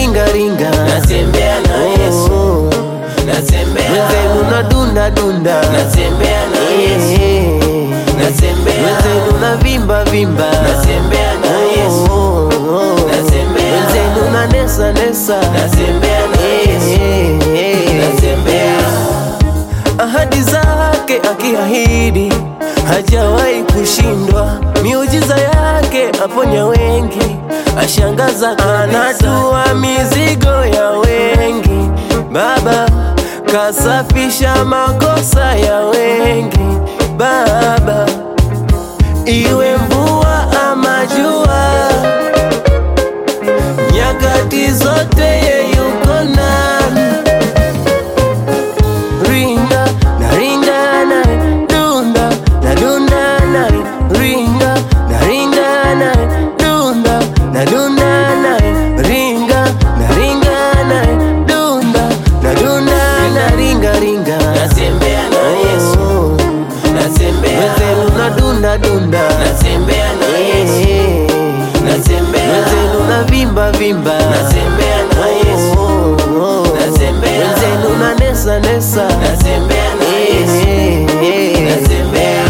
ringa ringa, natembea na Yesu, natembea. mwenzenu na dunda dunda, natembea na Yesu, natembea. mwenzenu na vimba vimba, natembea na Yesu, natembea. mwenzenu na nesa nesa, natembea na Yesu, natembea. ahadi zake akiahidi hajawahi kushindwa, miujiza yake aponya wengi, ashangaza, anatua mizigo ya wengi. Baba kasafisha makosa ya wengi. Baba, iwe mvua ama jua, nyakati zote yeye yuko nami. Ringa na ringa na dunda na dunda na ringa na ringa na dunda na dunda na ringa na ringa na dunda na dunda na ringa ringa, natembea na Yesu, natembea. mwenzenu na dunda dunda, natembea na Yesu, natembea. mwenzenu na vimba vimba, natembea na Yesu, natembea. mwenzenu na nesa nesa, natembea na Yesu, natembea.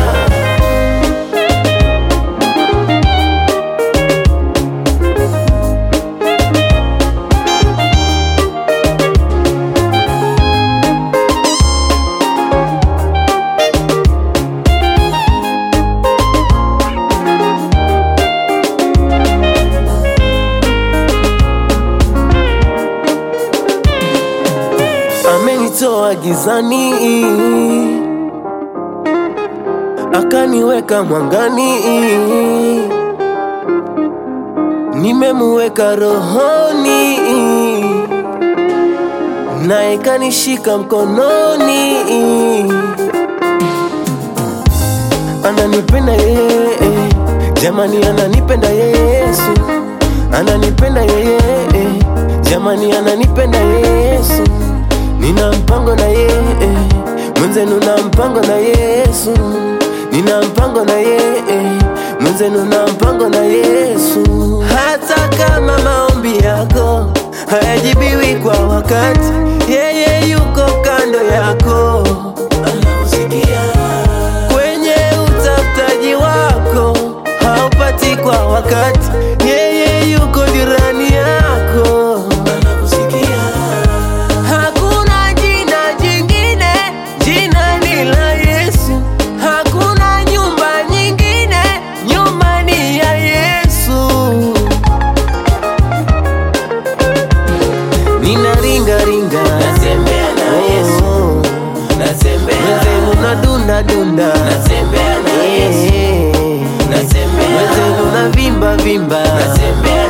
amenitoa gizani akaniweka mwangani, nimemuweka rohoni naye kanishika mkononi. Ananipenda yeye, jamani, ananipenda Yesu, ananipenda yeye, jamani, ananipenda Yesu. Nina mpango na yeye, mwenzenu na mpango na Yesu. Nina mpango na yeye, mwenzenu na mpango na Yesu. Hata kama maombi yako hayajibiwi kwa wakati, yeye yuko kando yako, anakusikia. Kwenye utafutaji wako haupati kwa wakati, yeye yuko jirani yako, anakusikia. Hakuna jina jingine, jina ni la Yesu. Hakuna nyumba nyingine, nyumba ni ya Yesu. Nina ringa ringa, natembea na Yesu, natembea. mwenzenu na dunda dunda, natembea na Yesu, natembea. mwenzenu na vimba vimba, natembea